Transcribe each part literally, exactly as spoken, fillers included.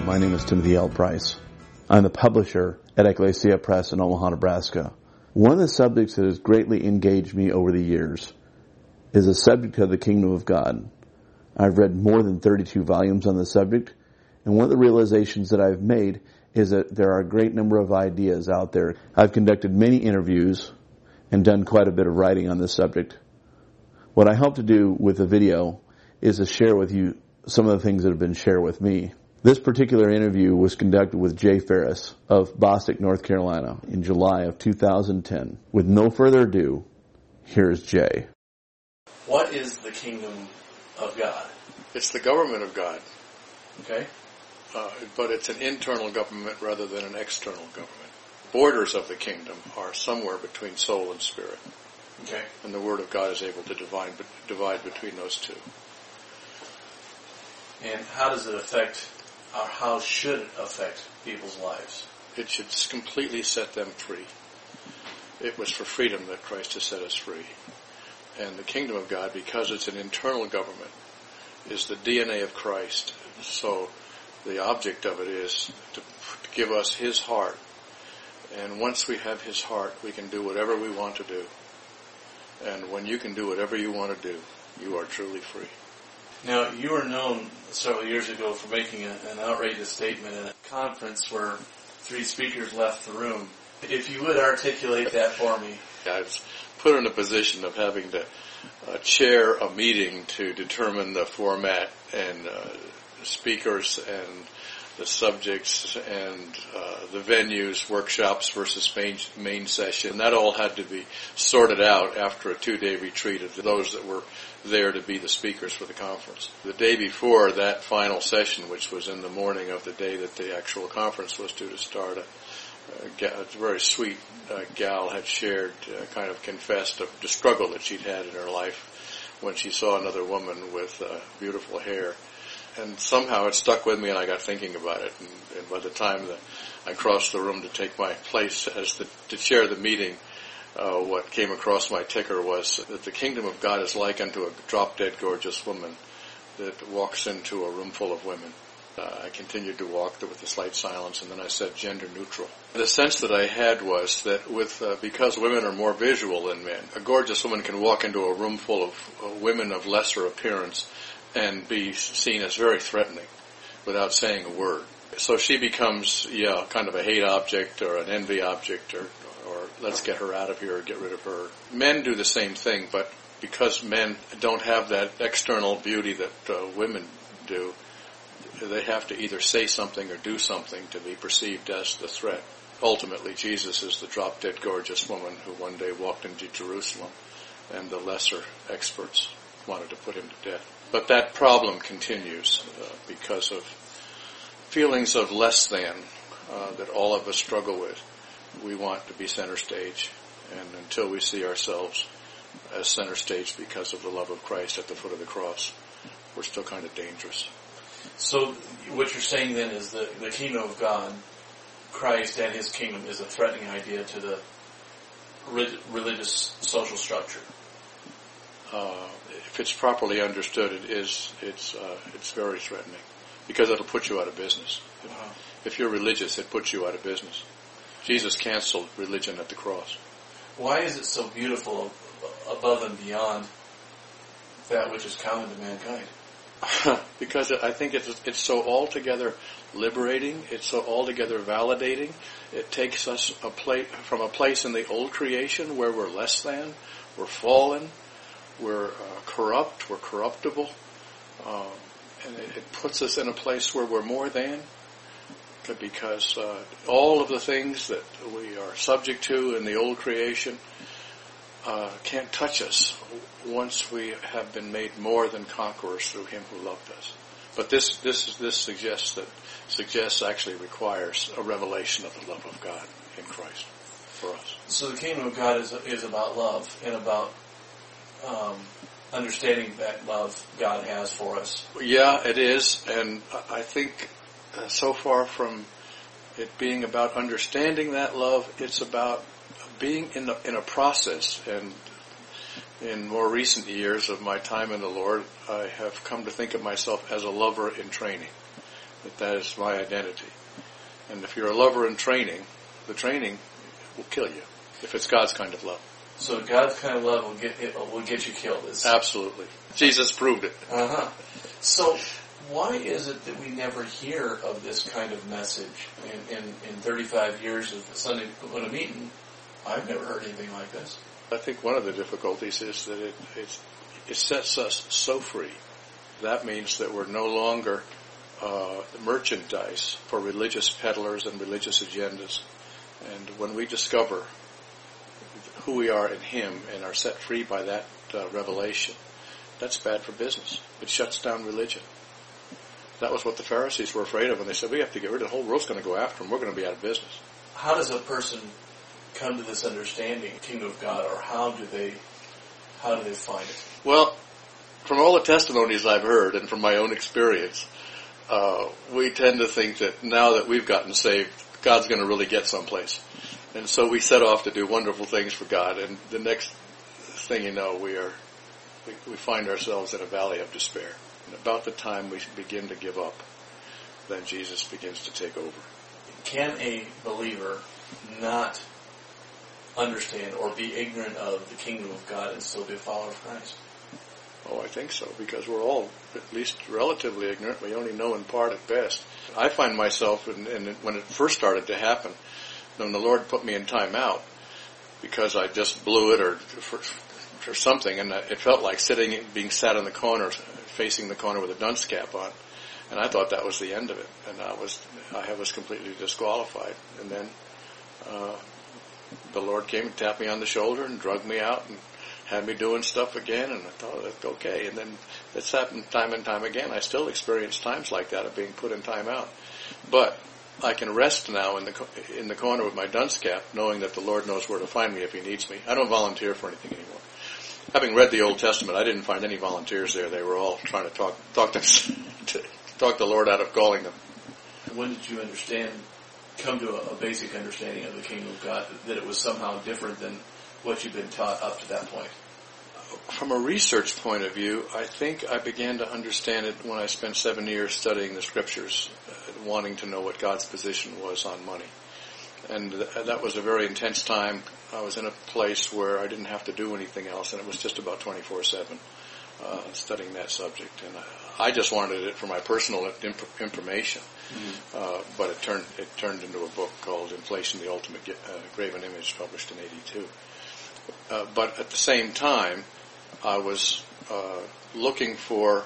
My name is Timothy L. Price. I'm the publisher at Ecclesia Press in Omaha, Nebraska. One of the subjects that has greatly engaged me over the years is the subject of the kingdom of God. I've read more than thirty-two volumes on the subject, and one of the realizations that I've made is that there are a great number of ideas out there. I've conducted many interviews and done quite a bit of writing on this subject. What I hope to do with the video is to share with you some of the things that have been shared with me. This particular interview was conducted with Jay Ferris of Bostic, North Carolina in July of two thousand ten. With no further ado, here's Jay. What is the kingdom of God? It's the government of God. Okay. Uh, but it's an internal government rather than an external government. Borders of the kingdom are somewhere between soul and spirit. Okay. And the Word of God is able to divide, divide between those two. And how does it affect, or how should it affect people's lives? It should completely set them free. It was for freedom that Christ has set us free. And the kingdom of God, because it's an internal government, is the D N A of Christ. So the object of it is to give us His heart. And once we have His heart, we can do whatever we want to do. And when you can do whatever you want to do, you are truly free. Now, you were known several years ago for making a, an outrageous statement at a conference where three speakers left the room. If you would articulate that for me. I was put in a position of having to uh, chair a meeting to determine the format and uh, speakers and the subjects and uh, the venues, workshops versus main, main session. And that all had to be sorted out after a two-day retreat of those that were there to be the speakers for the conference. The day before that final session, which was in the morning of the day that the actual conference was due to start, a, a very sweet uh, gal had shared, uh, kind of confessed of the struggle that she'd had in her life when she saw another woman with uh, beautiful hair. And somehow it stuck with me, and I got thinking about it. And, and by the time that I crossed the room to take my place as the, to chair the meeting, uh, what came across my ticker was that the kingdom of God is like unto a drop-dead gorgeous woman that walks into a room full of women. Uh, I continued to walk with a slight silence, and then I said gender neutral. The sense that I had was that with uh, because women are more visual than men, a gorgeous woman can walk into a room full of uh, women of lesser appearance and be seen as very threatening without saying a word. So she becomes, yeah, kind of a hate object or an envy object or, or let's get her out of here or get rid of her. Men do the same thing, but because men don't have that external beauty that uh, women do, they have to either say something or do something to be perceived as the threat. Ultimately, Jesus is the drop-dead gorgeous woman who one day walked into Jerusalem, and the lesser experts wanted to put him to death. But that problem continues uh, because of feelings of less than uh, that all of us struggle with. We want to be center stage, and until we see ourselves as center stage because of the love of Christ at the foot of the cross, we're still kind of dangerous. So what you're saying then is that the kingdom of God, Christ and His kingdom, is a threatening idea to the religious social structure. Uh, if it's properly understood, it is, it's, uh, it's very threatening because it'll put you out of business. Wow. If you're religious, it puts you out of business. Jesus canceled religion at the cross. Why is it so beautiful above and beyond that which is common to mankind? Because I think it's, it's so altogether liberating. It's so altogether validating. It takes us a place, from a place in the old creation where we're less than, we're fallen, we're uh, corrupt, we're corruptible, um, and it, it puts us in a place where we're more than, because uh, all of the things that we are subject to in the old creation uh, can't touch us once we have been made more than conquerors through Him who loved us. But this this this suggests that suggests actually requires a revelation of the love of God in Christ for us. So the kingdom of God is is about love and about Um, understanding that love God has for us. Yeah, it is, and I think uh, so far from it being about understanding that love, it's about being in the, in a process. And in more recent years of my time in the Lord, I have come to think of myself as a lover in training. that that is my identity. And if you're a lover in training, the training will kill you if it's God's kind of love. So God's kind of love will get it will get you killed. It's, Absolutely. Jesus proved it. Uh-huh. So why is it that we never hear of this kind of message? In, in, in thirty-five years of the Sunday Luna meeting, I've never heard anything like this. I think one of the difficulties is that it, it's, it sets us so free. That means that we're no longer uh, merchandise for religious peddlers and religious agendas. And when we discover who we are in Him and are set free by that uh, revelation, that's bad for business. It shuts down religion. That was what the Pharisees were afraid of when they said, we have to get rid of the whole world's going to go after them. We're going to be out of business. How does a person come to this understanding of the kingdom of God, or how do they how do they find it? Well, from all the testimonies I've heard and from my own experience, uh, we tend to think that now that we've gotten saved, God's going to really get someplace. And so we set off to do wonderful things for God, and the next thing you know, we are we, we find ourselves in a valley of despair. And about the time we begin to give up, then Jesus begins to take over. Can a believer not understand or be ignorant of the kingdom of God and still be a follower of Christ? Oh, I think so, because we're all at least relatively ignorant. We only know in part at best. I find myself, in, in, when it first started to happen, when the Lord put me in time out, because I just blew it or for, for something, and it felt like sitting, being sat in the corner, facing the corner with a dunce cap on, and I thought that was the end of it, and I was I was completely disqualified. And then uh, the Lord came and tapped me on the shoulder and drugged me out and had me doing stuff again, and I thought, that's okay. And then it's happened time and time again. I still experience times like that of being put in time out. But I can rest now in the in the corner with my dunce cap, knowing that the Lord knows where to find me if He needs me. I don't volunteer for anything anymore. Having read the Old Testament, I didn't find any volunteers there. They were all trying to talk talk to, to talk the Lord out of calling them. When did you understand, come to a, a basic understanding of the kingdom of God, that it was somehow different than what you've been taught up to that point? From a research point of view, I think I began to understand it when I spent seven years studying the Scriptures, uh, wanting to know what God's position was on money. And th- that was a very intense time. I was in a place where I didn't have to do anything else, and it was just about twenty-four seven uh, studying that subject. And I, I just wanted it for my personal imp- information, mm-hmm. uh, but it turned it turned into a book called Inflation, the Ultimate uh, Graven Image, published in eighty-two. Uh, but at the same time, I was uh, looking for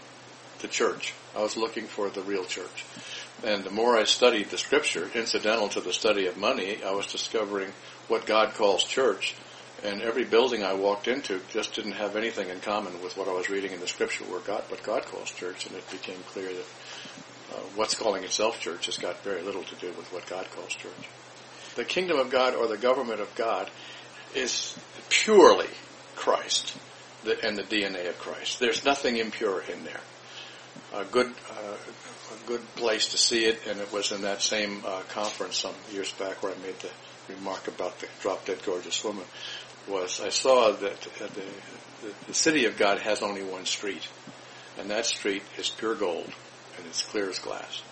the church. I was looking for the real church. And the more I studied the Scripture, incidental to the study of money, I was discovering what God calls church. And every building I walked into just didn't have anything in common with what I was reading in the Scripture, where God, what God calls church. And it became clear that uh, what's calling itself church has got very little to do with what God calls church. The kingdom of God, or the government of God, is purely Christ and the D N A of Christ. There's nothing impure in there. A good, uh, a good place to see it, and it was in that same uh, conference some years back where I made the remark about the drop-dead gorgeous woman, was I saw that uh, the, the, the city of God has only one street, and that street is pure gold, and it's clear as glass.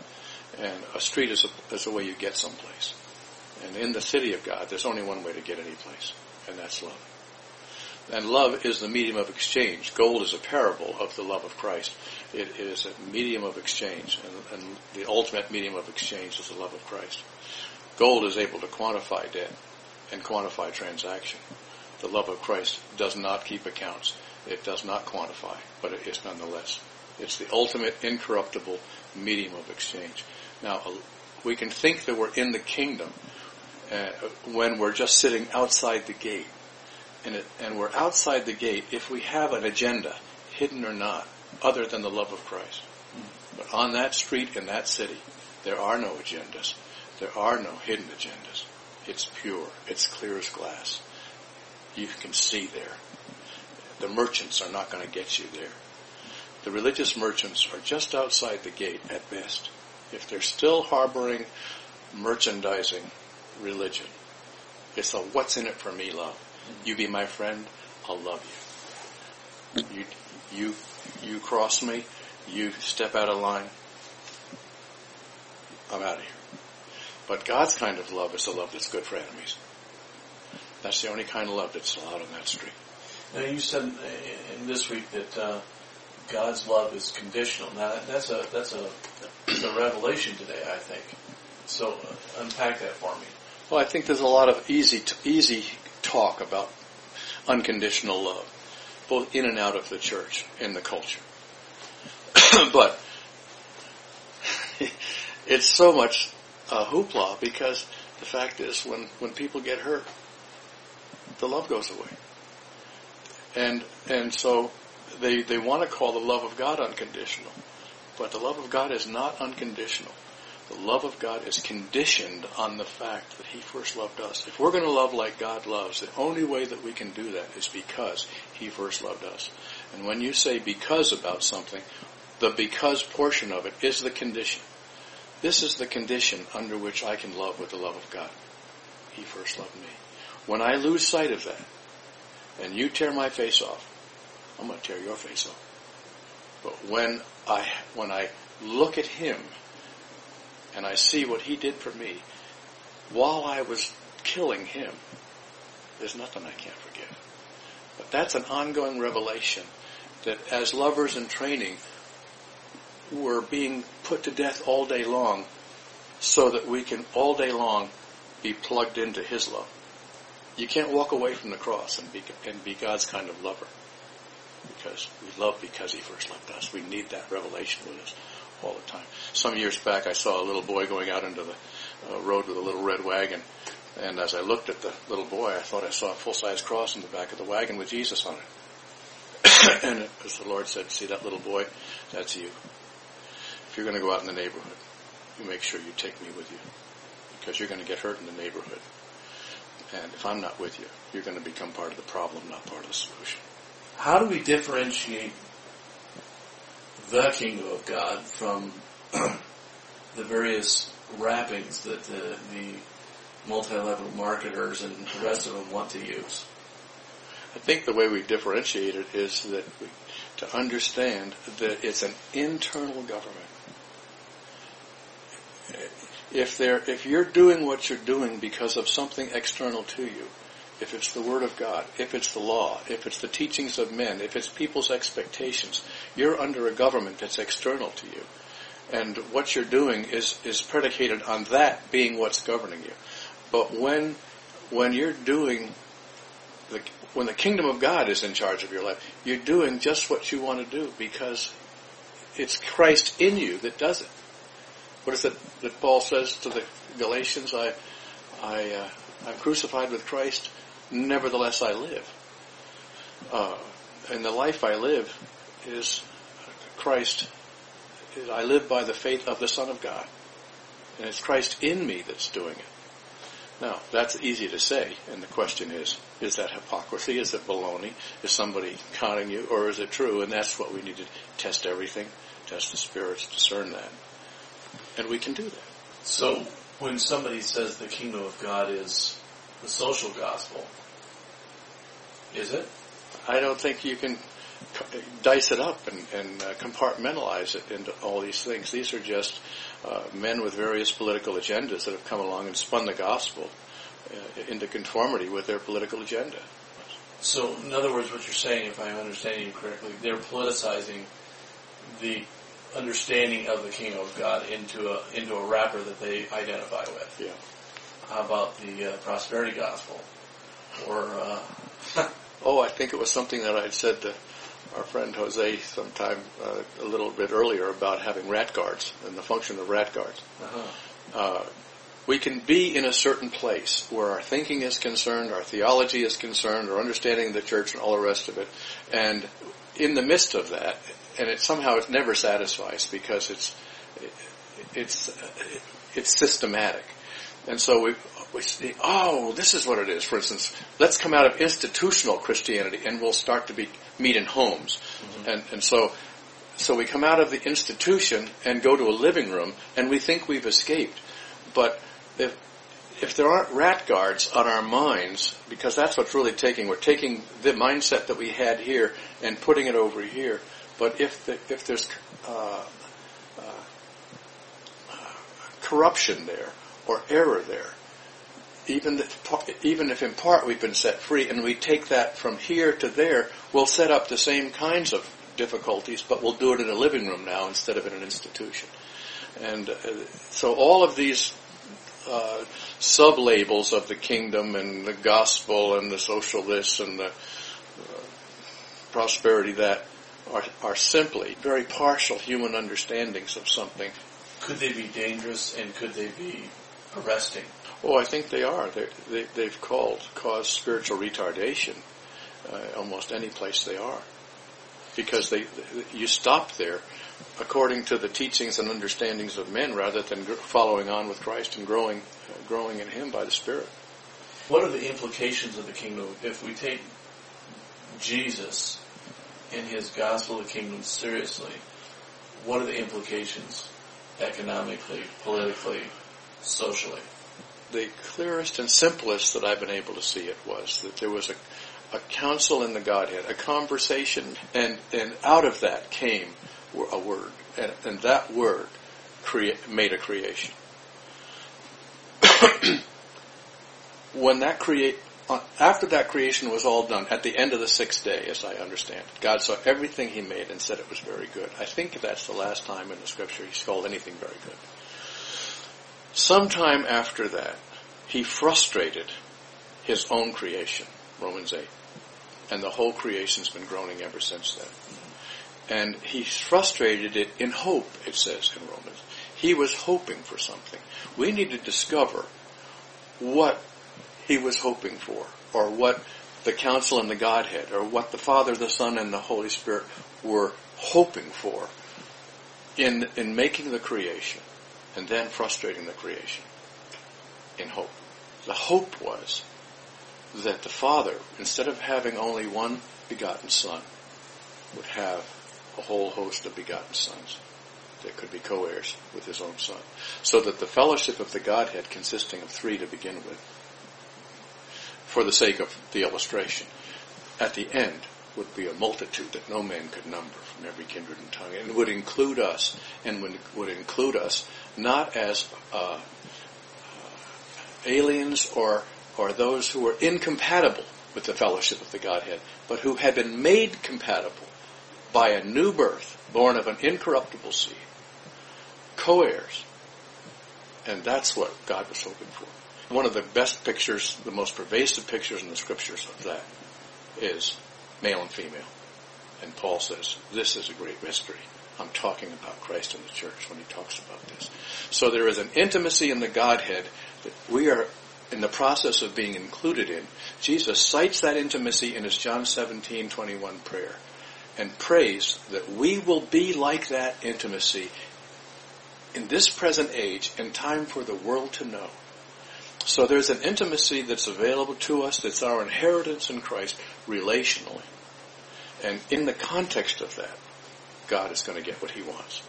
And a street is a, is a way you get someplace. And in the city of God, there's only one way to get any place, and that's love. And love is the medium of exchange. Gold is a parable of the love of Christ. It is a medium of exchange, and, and the ultimate medium of exchange is the love of Christ. Gold is able to quantify debt and quantify transaction. The love of Christ does not keep accounts. It does not quantify, but it is nonetheless. It's the ultimate incorruptible medium of exchange. Now, we can think that we're in the kingdom uh, when we're just sitting outside the gate. And, it, and we're outside the gate if we have an agenda, hidden or not, other than the love of Christ. But on that street in that city, there are no agendas. There are no hidden agendas. It's pure. It's clear as glass. You can see there. The merchants are not going to get you there. The religious merchants are just outside the gate at best. If they're still harboring merchandising religion, it's a what's in it for me love. You be my friend, I'll love you. You, you, you cross me, you step out of line, I'm out of here. But God's kind of love is a love that's good for enemies. That's the only kind of love that's allowed on that street. Now you said in this week that uh, God's love is conditional. Now that's a that's a, that's a revelation today, I think. So uh, unpack that for me. Well, I think there's a lot of easy t- easy talk about unconditional love, both in and out of the church, in the culture. But it's so much uh, hoopla because the fact is when, when people get hurt, the love goes away. And and so they they want to call the love of God unconditional. But the love of God is not unconditional. The love of God is conditioned on the fact that He first loved us. If we're going to love like God loves, the only way that we can do that is because He first loved us. And when you say because about something, the because portion of it is the condition. This is the condition under which I can love with the love of God. He first loved me. When I lose sight of that, and you tear my face off, I'm going to tear your face off. But when I when I look at Him, and I see what He did for me, while I was killing Him, there's nothing I can't forgive. But that's an ongoing revelation that as lovers in training, we're being put to death all day long so that we can all day long be plugged into His love. You can't walk away from the cross and be, and be God's kind of lover. Because we love because He first loved us. We need that revelation with us all the time. Some years back I saw a little boy going out into the uh, road with a little red wagon. And as I looked at the little boy, I thought I saw a full-size cross in the back of the wagon with Jesus on it. And as the Lord said, see that little boy? That's you. If you're going to go out in the neighborhood, you make sure you take me with you. Because you're going to get hurt in the neighborhood. And if I'm not with you, you're going to become part of the problem, not part of the solution. How do we differentiate the kingdom of God from the various wrappings that the, the multi-level marketers and the rest of them want to use? I think the way we differentiate it is that we, to understand that it's an internal government. If there, if you're doing what you're doing because of something external to you, if it's the Word of God, if it's the law, if it's the teachings of men, if it's people's expectations, you're under a government that's external to you. And what you're doing is, is predicated on that being what's governing you. But when, when you're doing, the, when the kingdom of God is in charge of your life, you're doing just what you want to do because it's Christ in you that does it. What is it that Paul says to the Galatians? I, I, uh, I'm crucified with Christ, nevertheless I live. Uh, and the life I live is Christ. I live by the faith of the Son of God. And it's Christ in me that's doing it. Now, that's easy to say, and the question is, is that hypocrisy? Is it baloney? Is somebody conning you? Or is it true? And that's what we need to test everything, test the spirits, discern that. And we can do that. So, when somebody says the kingdom of God is the social gospel, is it? I don't think you can dice it up and, and uh, compartmentalize it into all these things. These are just uh, men with various political agendas that have come along and spun the gospel uh, into conformity with their political agenda. So, in other words, what you're saying, if I'm understanding you correctly, they're politicizing the understanding of the kingdom of God into a into a wrapper that they identify with. Yeah. How about the uh, prosperity gospel? Or uh, oh, I think it was something that I had said to our friend Jose sometime uh, a little bit earlier about having rat guards and the function of rat guards. uh-huh. Uh, we can be in a certain place where our thinking is concerned, our theology is concerned, our understanding of the church and all the rest of it, and in the midst of that, and it somehow it never satisfies because it's it's it's systematic, and so we we say, oh, this is what it is. For instance, let's come out of institutional Christianity and we'll start to be meet in homes, mm-hmm. and and so so we come out of the institution and go to a living room and we think we've escaped, but if if there aren't rat guards on our minds, because that's what's really taking, we're taking the mindset that we had here and putting it over here. But if the, if there's uh, uh, corruption there or error there. Even if, even if in part we've been set free and we take that from here to there, we'll set up the same kinds of difficulties, but we'll do it in a living room now instead of in an institution. And uh, so all of these uh, sub-labels of the kingdom and the gospel and the social this and the uh, prosperity that are, are simply very partial human understandings of something. Could they be dangerous and could they be arresting? Oh, I think they are. They, they, they've called, caused spiritual retardation uh, almost any place they are. Because they, you stop there according to the teachings and understandings of men rather than following on with Christ and growing, uh, growing in Him by the Spirit. What are the implications of the kingdom? If we take Jesus and His gospel of the kingdom seriously, what are the implications economically, politically, socially? The clearest and simplest that I've been able to see it was that there was a, a counsel in the Godhead, a conversation, and, and out of that came a word, and, and that word crea- made a creation. When that create, after that creation was all done, at the end of the sixth day, as I understand it, God saw everything He made and said it was very good. I think that's the last time in the Scripture He's called anything very good. Sometime after that, He frustrated His own creation, Romans eight. And the whole creation's been groaning ever since then. And He frustrated it in hope, it says in Romans. He was hoping for something. We need to discover what He was hoping for, or what the counsel in the Godhead, or what the Father, the Son, and the Holy Spirit were hoping for in, in making the creation. And then frustrating the creation in hope. The hope was that the Father, instead of having only one begotten Son, would have a whole host of begotten sons that could be co-heirs with His own Son. So that the fellowship of the Godhead, consisting of three to begin with, for the sake of the illustration, at the end would be a multitude that no man could number from every kindred and tongue, and would include us, and would, would include us not as uh, uh, aliens or or those who were incompatible with the fellowship of the Godhead, but who had been made compatible by a new birth, born of an incorruptible seed, co-heirs. And that's what God was hoping for. One of the best pictures, the most pervasive pictures in the Scriptures of that is male and female. And Paul says, this is a great mystery. I'm talking about Christ and the church when he talks about this. So there is an intimacy in the Godhead that we are in the process of being included in. Jesus cites that intimacy in his John seventeen twenty-one prayer and prays that we will be like that intimacy in this present age in time for the world to know. So there's an intimacy that's available to us that's our inheritance in Christ relationally. And in the context of that, God is going to get what he wants.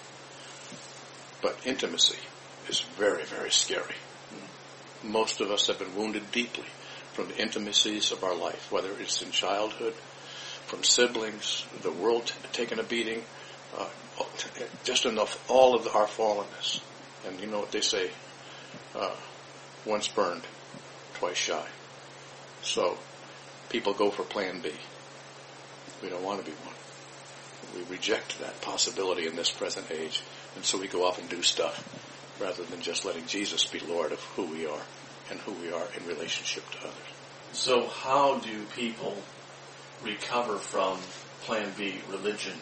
But intimacy is very, very scary. Most of us have been wounded deeply from the intimacies of our life, whether it's in childhood, from siblings, the world t- taking a beating, uh, just enough, all of our fallenness. And you know what they say, uh, once burned, twice shy. So people go for plan B. We don't want to be one. We reject that possibility in this present age, and so we go off and do stuff rather than just letting Jesus be Lord of who we are and who we are in relationship to others. So how do people recover from plan B, religion,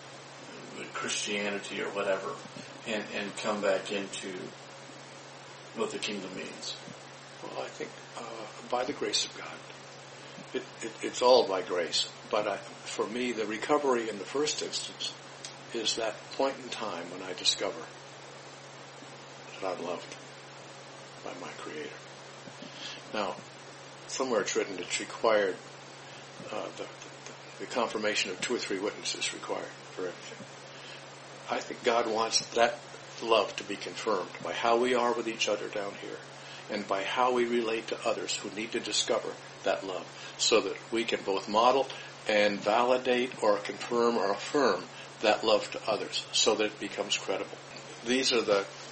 Christianity or whatever, and, and come back into what the kingdom means? Well, I think uh, by the grace of God. It, it, it's all by grace. But I, for me, the recovery in the first instance is that point in time when I discover that I'm loved by my Creator. Now, somewhere it's written it's required, uh, the, the, the confirmation of two or three witnesses required for everything. I think God wants that love to be confirmed by how we are with each other down here and by how we relate to others who need to discover that love so that we can both model and validate or confirm or affirm that love to others so that it becomes credible. These are the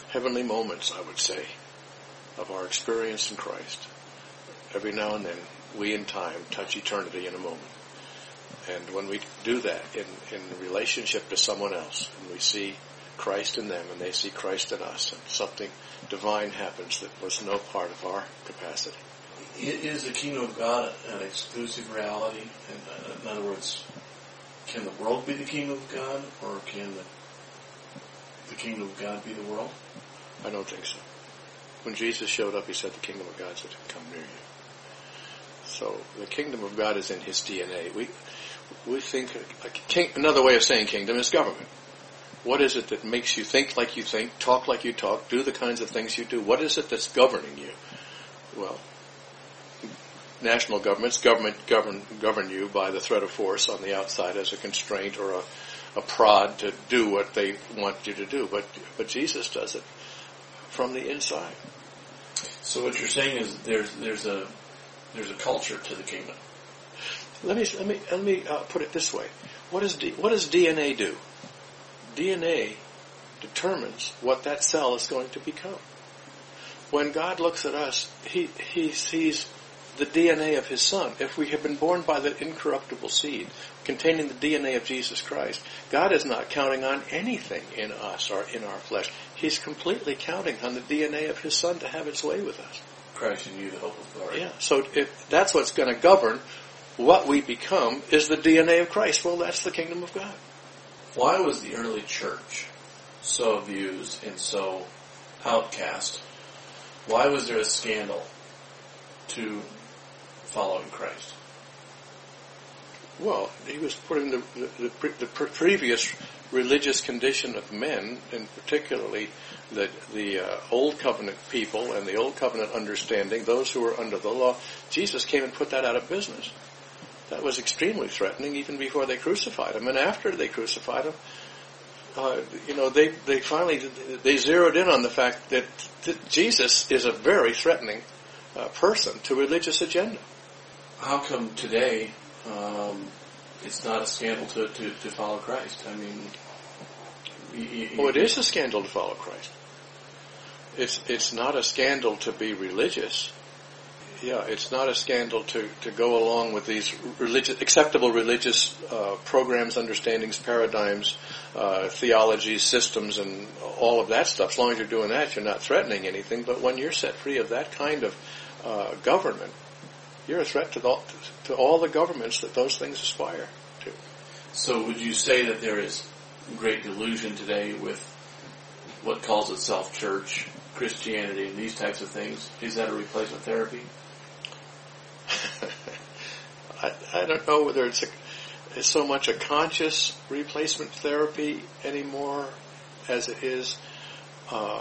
heavenly moments, I would say, of our experience in Christ. Every now and then, we in time touch eternity in a moment. And when we do that in, in relationship to someone else, and we see Christ in them and they see Christ in us, and something divine happens that was no part of our capacity. Is the kingdom of God an exclusive reality? In, in other words, can the world be the kingdom of God, or can the, the kingdom of God be the world? I don't think so. When Jesus showed up, he said the kingdom of God should come near you. So the kingdom of God is in his D N A. We we think a, a king, another way of saying kingdom is government. What is it that makes you think like you think, talk like you talk, do the kinds of things you do? What is it that's governing you? Well, national governments government govern govern you by the threat of force on the outside as a constraint or a, a prod to do what they want you to do. But but Jesus does it from the inside. So what you're saying is there's there's a there's a culture to the kingdom. Let me let me let me uh, put it this way. What does D, what does D N A do? D N A determines what that cell is going to become. When God looks at us, he he sees the D N A of his Son. If we have been born by the incorruptible seed containing the D N A of Jesus Christ, God is not counting on anything in us or in our flesh. He's completely counting on the D N A of his Son to have its way with us. Christ in you, the hope of glory. Yeah. So if that's what's going to govern what we become is the D N A of Christ. Well, that's the kingdom of God. Why was the early church so abused and so outcast? Why was there a scandal to following Christ? Well, he was putting the, the, the, the previous religious condition of men, and particularly the, the uh, Old Covenant people and the Old Covenant understanding, those who were under the law, Jesus came and put that out of business. That was extremely threatening even before they crucified him. And after they crucified him, uh, you know, they, they finally, they zeroed in on the fact that, that Jesus is a very threatening uh, person to religious agenda. How come today um, it's not a scandal to, to, to follow Christ? I mean... You, you, well, it is a scandal to follow Christ. It's it's not a scandal to be religious. Yeah, it's not a scandal to, to go along with these religious, acceptable religious uh, programs, understandings, paradigms, uh, theologies, systems, and all of that stuff. As long as you're doing that, you're not threatening anything. But when you're set free of that kind of uh, government, you're a threat to, the, to all the governments that those things aspire to. So would you say that there is great delusion today with what calls itself church, Christianity, and these types of things? Is that a replacement therapy? I, I don't know whether it's, a, it's so much a conscious replacement therapy anymore as it is uh,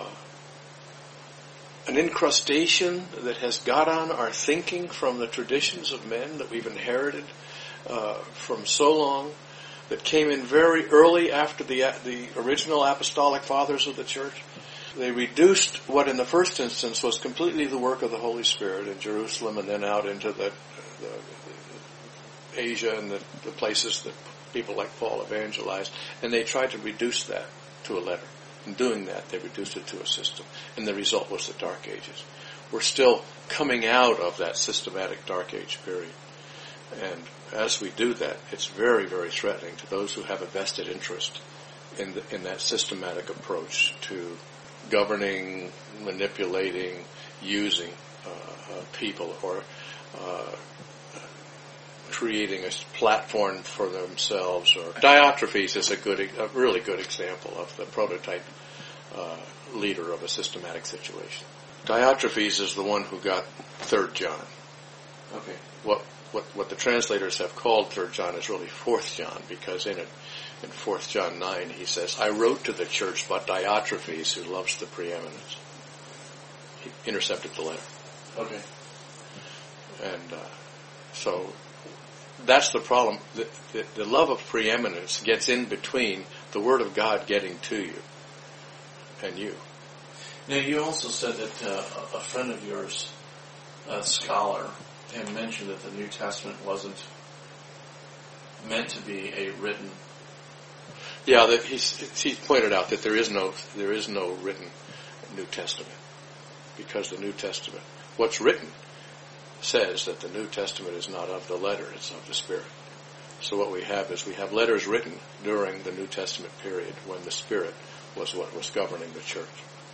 an incrustation that has got on our thinking from the traditions of men that we've inherited uh, from so long, that came in very early after the the original apostolic fathers of the church. They reduced what in the first instance was completely the work of the Holy Spirit in Jerusalem and then out into the, the, the Asia and the, the places that people like Paul evangelized, and they tried to reduce that to a letter. In doing that, they reduced it to a system, and the result was the Dark Ages. We're still coming out of that systematic Dark Age period. And as we do that, it's very, very threatening to those who have a vested interest in the, in that systematic approach to governing, manipulating, using uh, uh, people, or uh, creating a platform for themselves. Or Diotrephes is a good, a really good example of the prototype uh, leader of a systematic situation. Diotrephes is the one who got Third John. Okay. What what what the translators have called Third John is really Fourth John, because in it, in Fourth John nine, he says, "I wrote to the church, but Diotrephes, who loves the preeminence." He intercepted the letter. Okay. And uh, so that's the problem. The, the, the love of preeminence gets in between the Word of God getting to you and you. Now, you also said that uh, a friend of yours, a scholar, had mentioned that the New Testament wasn't meant to be a written. Yeah, that he's he pointed out that there is no there is no written New Testament. Because the New Testament, what's written, says that the New Testament is not of the letter, it's of the Spirit. So what we have is we have letters written during the New Testament period when the Spirit was what was governing the church.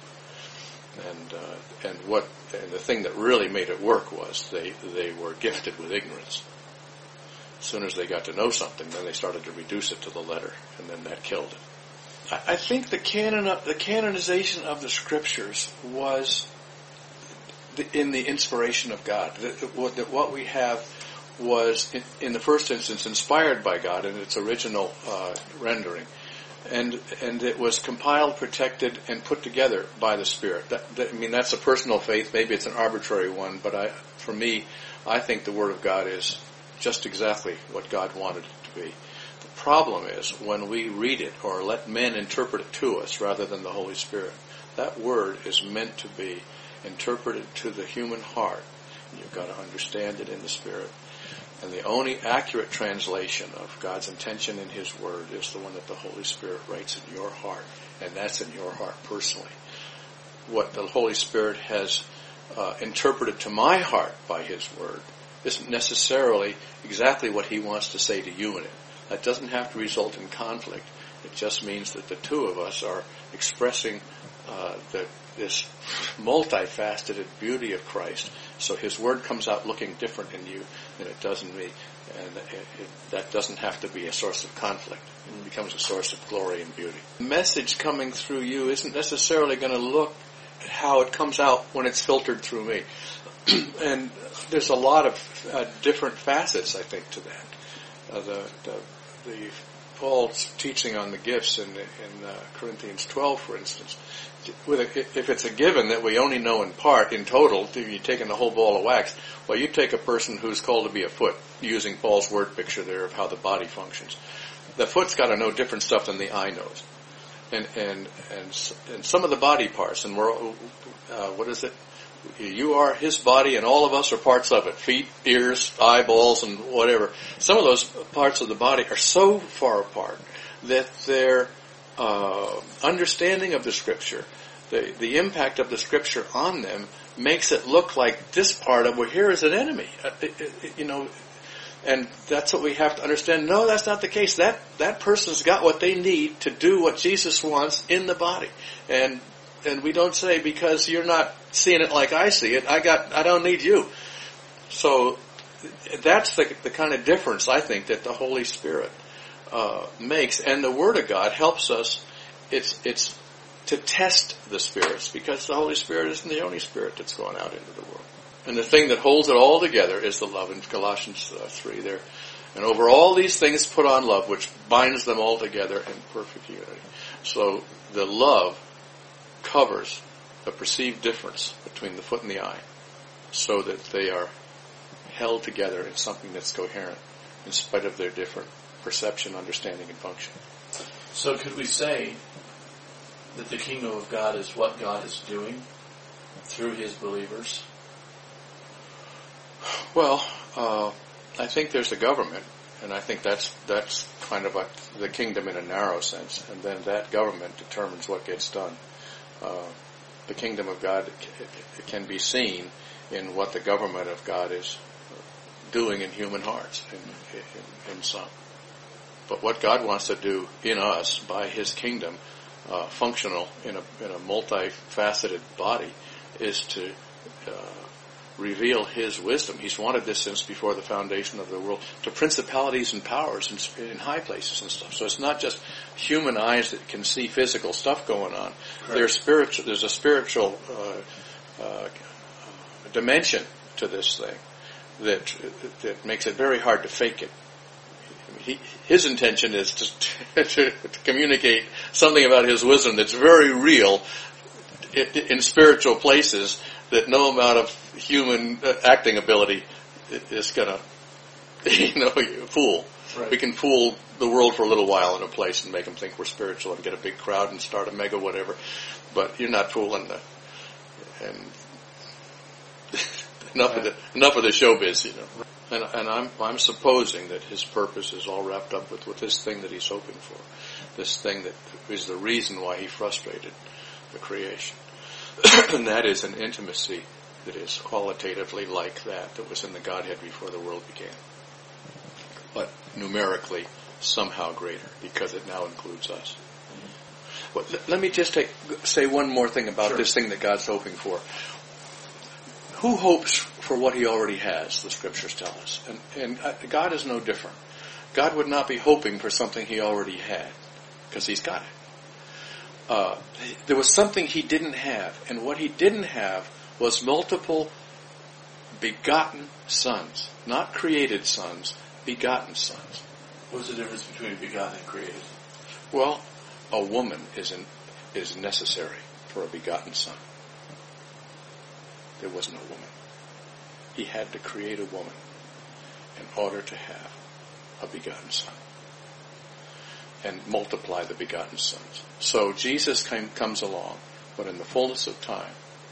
And uh, and what and the thing that really made it work was they, they were gifted with ignorance. As soon as they got to know something, then they started to reduce it to the letter, and then that killed it. I, I think the canon the canonization of the Scriptures was in the inspiration of God. That what, that what we have was, in, in the first instance, inspired by God in its original uh, rendering, and and it was compiled, protected, and put together by the Spirit. That, that, I mean, that's a personal faith. Maybe it's an arbitrary one, but I, for me, I think the Word of God is just exactly what God wanted it to be. The problem is when we read it or let men interpret it to us rather than the Holy Spirit. That Word is meant to be interpreted to the human heart. You've got to understand it in the Spirit. And the only accurate translation of God's intention in His Word is the one that the Holy Spirit writes in your heart. And that's in your heart personally. What the Holy Spirit has uh, interpreted to my heart by His Word isn't necessarily exactly what He wants to say to you in it. That doesn't have to result in conflict. It just means that the two of us are expressing uh, the this multifaceted beauty of Christ. So His Word comes out looking different in you than it does in me. And it, it, that doesn't have to be a source of conflict. It becomes a source of glory and beauty. The message coming through you isn't necessarily going to look at how it comes out when it's filtered through me. And there's a lot of uh, different facets, I think, to that. Uh, the, the, the Paul's teaching on the gifts in, in uh, Corinthians twelve, for instance, with a, if it's a given that we only know in part, in total, you're taking the whole ball of wax, well, you take a person who's called to be a foot, using Paul's word picture there of how the body functions. The foot's got to know different stuff than the eye knows. And and and, and some of the body parts, and we're, uh, what is it? You are His body, and all of us are parts of it. Feet, ears, eyeballs, and whatever. Some of those parts of the body are so far apart that their uh, understanding of the Scripture, the, the impact of the Scripture on them, makes it look like this part over here is an enemy. Uh, it, it, you know, and that's what we have to understand. No, that's not the case. That that person's got what they need to do what Jesus wants in the body. And And we don't say, because you're not seeing it like I see it, I got, I don't need you. So that's the, the kind of difference, I think, that the Holy Spirit uh, makes. And the Word of God helps us. It's it's to test the spirits, because the Holy Spirit isn't the only Spirit that's going out into the world. And the thing that holds it all together is the love in Colossians uh, three there. And over all these things put on love, which binds them all together in perfect unity. So the love covers the perceived difference between the foot and the eye, so that they are held together in something that's coherent in spite of their different perception, understanding, and function. So could we say that the kingdom of God is what God is doing through His believers? Well, uh, I think there's a government, and I think that's that's kind of a, the kingdom in a narrow sense, and then that government determines what gets done. Uh, the kingdom of God can be seen in what the government of God is doing in human hearts, in, in, in some. But what God wants to do in us by His kingdom, uh, functional in a, in a multifaceted body, is to uh, reveal His wisdom. He's wanted this since before the foundation of the world, to principalities and powers in, in high places and stuff. So it's not just human eyes that can see physical stuff going on. Right. There's spiritual. There's a spiritual uh, uh, dimension to this thing that that makes it very hard to fake it. He, his intention is to, to, to communicate something about His wisdom that's very real in, in spiritual places, that no amount of human acting ability is going to, you know, fool. Right. We can fool the world for a little while in a place and make them think we're spiritual and get a big crowd and start a mega whatever, but you're not fooling the, and enough right. of the enough of the showbiz, you know. And, and I'm I'm supposing that His purpose is all wrapped up with, with this thing that He's hoping for, this thing that is the reason why He frustrated the creation. And that is an intimacy that is qualitatively like that that was in the Godhead before the world began. But numerically somehow greater because it now includes us. Well, let me just take, say one more thing about sure. this thing that God's hoping for. Who hopes for what he already has, the scriptures tell us? And, and God is no different. God would not be hoping for something he already had, because he's got it. Uh, there was something he didn't have, and what he didn't have was multiple begotten sons. Not created sons, begotten sons. What's the difference between begotten and created? Well, a woman is in, is necessary for a begotten son. There was no woman. He had to create a woman in order to have a begotten son and multiply the begotten sons. So Jesus came, comes along, but in the fullness of time,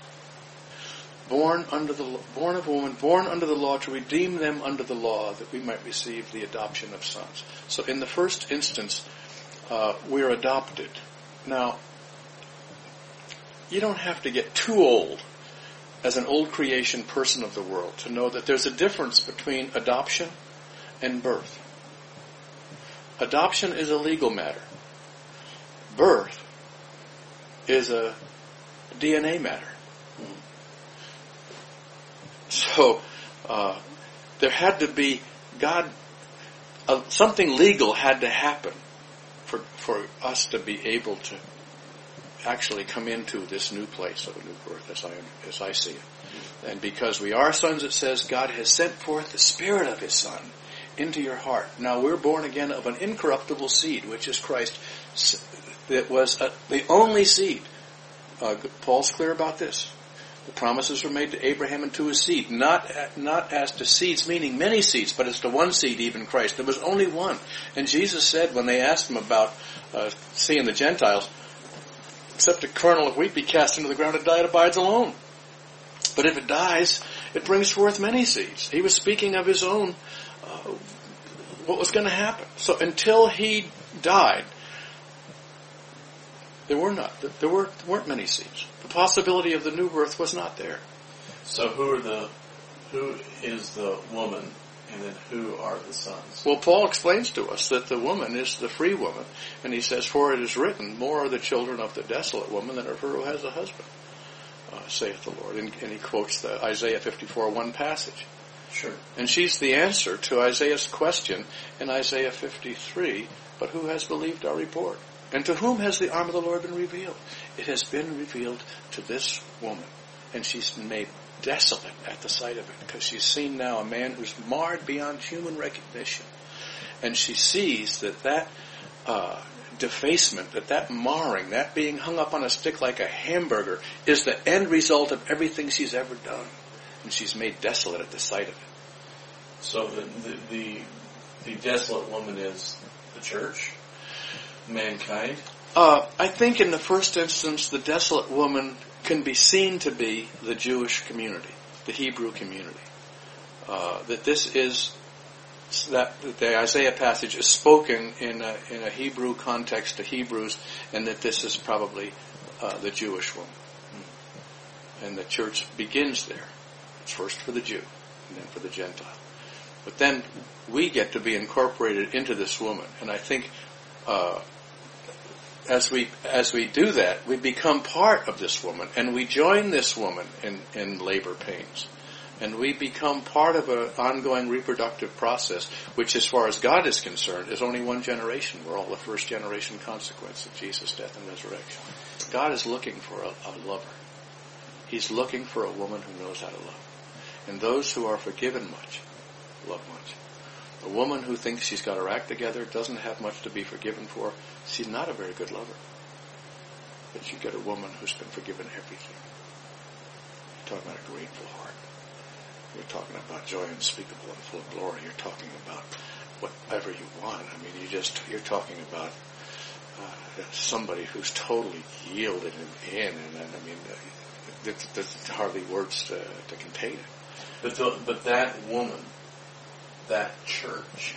born under the born of a woman, born under the law to redeem them under the law, that we might receive the adoption of sons. So in the first instance, uh, we're adopted. Now, you don't have to get too old as an old creation person of the world to know that there's a difference between adoption and birth. Adoption is a legal matter. Birth is a D N A matter. So uh, there had to be God. Uh, something legal had to happen for for us to be able to actually come into this new place of a new birth, as I as I see it. And because we are sons, it says God has sent forth the Spirit of His Son into your heart. Now we're born again of an incorruptible seed, which is Christ. That was a, the only seed. Uh, Paul's clear about this. The promises were made to Abraham and to his seed, not not as to seeds, meaning many seeds, but as to one seed, even Christ. There was only one. And Jesus said when they asked him about uh, seeing the Gentiles, except a kernel of wheat be cast into the ground and die, it abides alone. But if it dies, it brings forth many seeds. He was speaking of his own, uh, what was going to happen. So until he died, there were not, there were, weren't many seeds. The possibility of the new birth was not there. So who are the, who is the woman, and then who are the sons? Well, Paul explains to us that the woman is the free woman, and he says, "For it is written, more are the children of the desolate woman than of her who has a husband, uh, saith the Lord." And, and he quotes the Isaiah fifty-four one passage. Sure. And she's the answer to Isaiah's question in Isaiah fifty-three, "But who has believed our report? And to whom has the arm of the Lord been revealed?" It has been revealed to this woman, and she's been made desolate at the sight of it, because she's seen now a man who's marred beyond human recognition. And she sees that that uh, defacement, that that marring, that being hung up on a stick like a hamburger, is the end result of everything she's ever done. And she's made desolate at the sight of it. So the the, the, the desolate woman is the church? Mankind? Uh, I think in the first instance, the desolate woman can be seen to be the Jewish community, the Hebrew community. Uh, that this is, that the Isaiah passage is spoken in a, in a Hebrew context to Hebrews, and that this is probably uh, the Jewish woman. And the church begins there. It's first for the Jew, and then for the Gentile. But then we get to be incorporated into this woman, and I think uh, As we as we do that, we become part of this woman, and we join this woman in, in labor pains. And we become part of an ongoing reproductive process, which as far as God is concerned, is only one generation. We're all the first generation consequence of Jesus' death and resurrection. God is looking for a, a lover. He's looking for a woman who knows how to love. And those who are forgiven much, love much. A woman who thinks she's got her act together, doesn't have much to be forgiven for, she's not a very good lover. But you get a woman who's been forgiven everything. You're talking about a grateful heart. You're talking about joy unspeakable and full of glory. You're talking about whatever you want. I mean, you just, you're talking about uh, somebody who's totally yielded and in, and, and I mean, uh, there's hardly words to, to contain it. But the, but that woman, that church,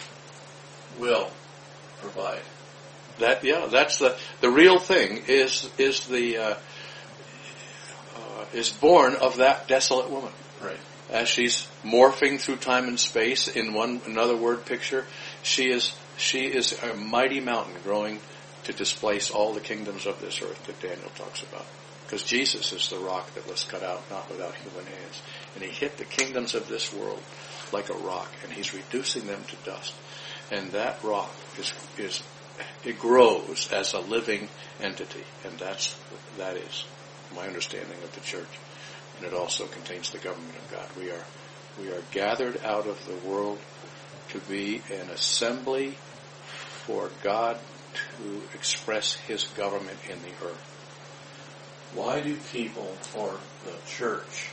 will provide. That yeah, that's the the real thing. Is is the uh, is born of that desolate woman. Right. As she's morphing through time and space, in one another word picture, she is she is a mighty mountain growing to displace all the kingdoms of this earth that Daniel talks about. Because Jesus is the rock that was cut out, not without human hands. And he hit the kingdoms of this world like a rock, and he's reducing them to dust. And that rock is is it grows as a living entity, and that's that is my understanding of the church. And it also contains the government of God. We are we are gathered out of the world to be an assembly for God to express his government in the earth. Why do people, or the church,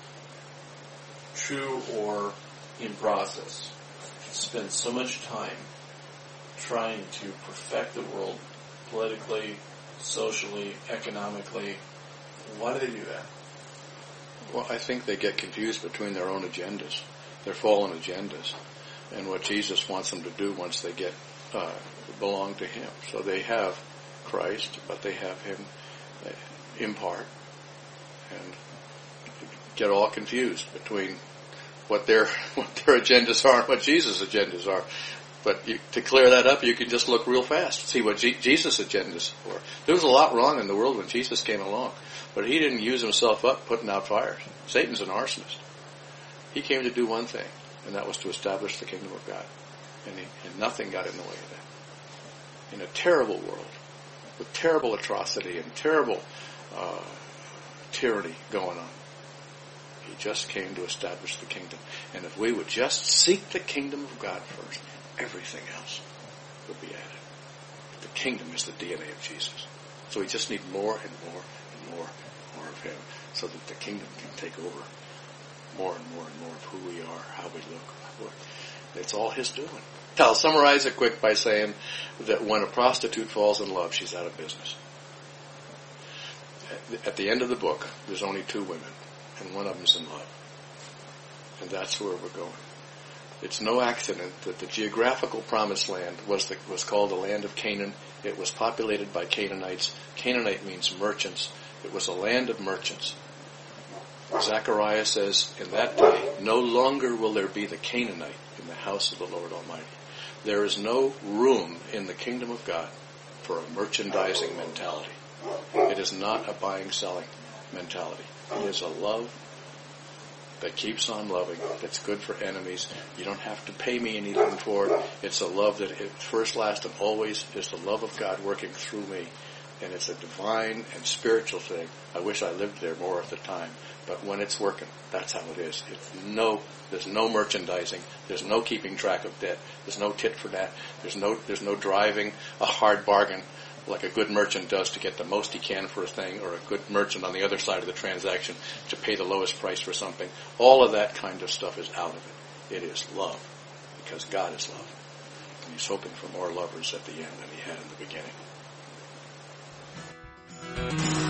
true or in process, spend so much time trying to perfect the world politically, socially, economically? Why do they do that? Well, I think they get confused between their own agendas, their fallen agendas, and what Jesus wants them to do once they get uh, belong to him. So they have Christ, but they have him uh, in part, and get all confused between what their what their agendas are and what Jesus' agendas are. But you, to clear that up, you can just look real fast, see what G- Jesus' agendas were. There was a lot wrong in the world when Jesus came along, but he didn't use himself up putting out fires. Satan's an arsonist. He came to do one thing, and that was to establish the kingdom of God. And, he, and nothing got in the way of that. In a terrible world, with terrible atrocity and terrible uh, tyranny going on, he just came to establish the kingdom. And if we would just seek the kingdom of God first, everything else would be added. The kingdom is the D N A of Jesus. So we just need more and more and more and more of him so that the kingdom can take over more and more and more of who we are, how we look. It's all his doing. I'll summarize it quick by saying that when a prostitute falls in love, she's out of business. At the end of the book, there's only two women, and one of them's in love. And that's where we're going. It's no accident that the geographical promised land was the, was called the land of Canaan. It was populated by Canaanites. Canaanite means merchants. It was a land of merchants. Zechariah says, in that day, no longer will there be the Canaanite in the house of the Lord Almighty. There is no room in the kingdom of God for a merchandising mentality. It is not a buying-selling mentality. It is a love that keeps on loving, that's good for enemies. You don't have to pay me anything for it. It's a love that at first, last, and always is the love of God working through me. And it's a divine and spiritual thing. I wish I lived there more of the time. But when it's working, that's how it is. It's no, there's no merchandising. There's no keeping track of debt. There's no tit for tat. There's no, there's no driving a hard bargain like a good merchant does to get the most he can for a thing, or a good merchant on the other side of the transaction to pay the lowest price for something. All of that kind of stuff is out of it. It is love, because God is love. And he's hoping for more lovers at the end than he had in the beginning.